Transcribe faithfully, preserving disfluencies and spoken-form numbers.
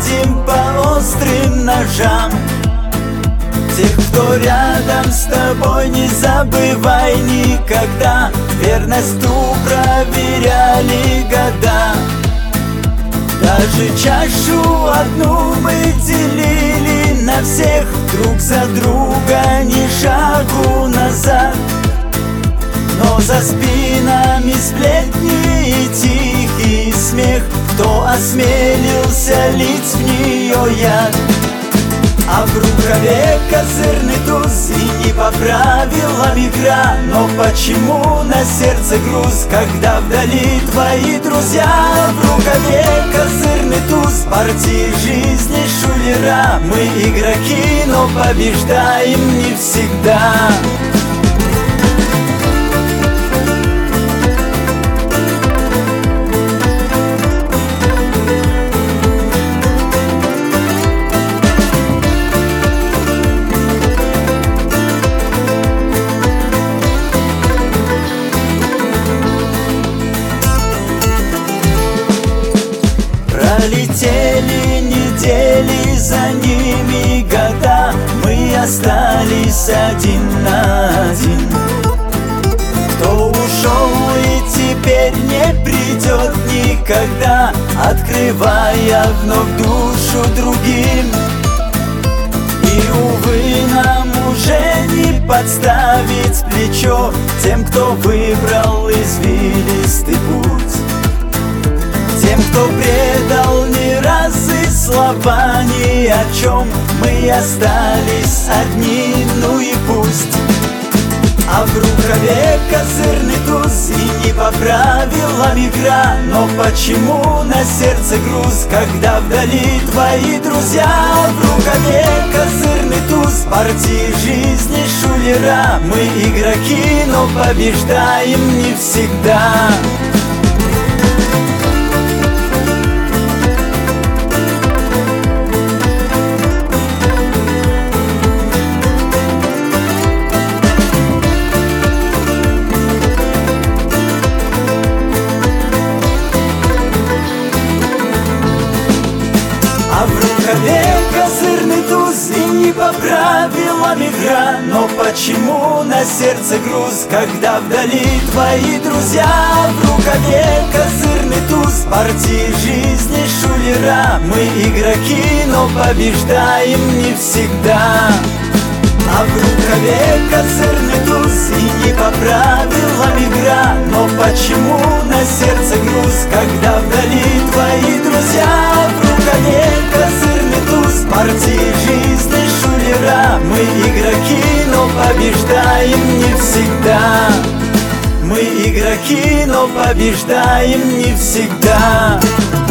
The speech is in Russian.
ходим по острым ножам. Тех, кто рядом с тобой, не забывай никогда. Верность ту проверяли года. Даже чашу одну мы делили на всех, друг за друга ни шагу назад. Но за спинами сплетни и тихий смех, кто осмелился лить в нее яд. А в рукаве козырный туз, и не по правилам игра. Но почему на сердце груз, когда вдали твои друзья? В рукаве козырный туз, партии жизни шулера. Мы игроки, но побеждаем не всегда. Пролетели недели, за ними года, мы остались один на один. Кто ушел и теперь не придет никогда, открывая вновь душу другим. И, увы, нам уже не подставить плечо тем, кто выбрал извилистый путь. Тем, кто предал ни разу слова ни о чем, мы остались одни, ну и пусть. А в рукаве козырный туз, и не по правилам игра. Но почему на сердце груз, когда вдали твои друзья? В рукаве козырный туз, партии жизни шулера. Мы игроки, но побеждаем не всегда. А в рукаве козырный туз, и не по правилам игра. Но почему на сердце груз, когда вдали твои друзья? В рукаве козырный туз, партии жизни шулера. Мы игроки, но побеждаем не всегда. А в рукаве козырный туз, и не по правилам игра. Но почему на сердце груз, когда вдали твои друзья? В рукаве козырный туз, партии жизни шулера. Мы игроки, но побеждаем не всегда. Мы игроки, но побеждаем не всегда.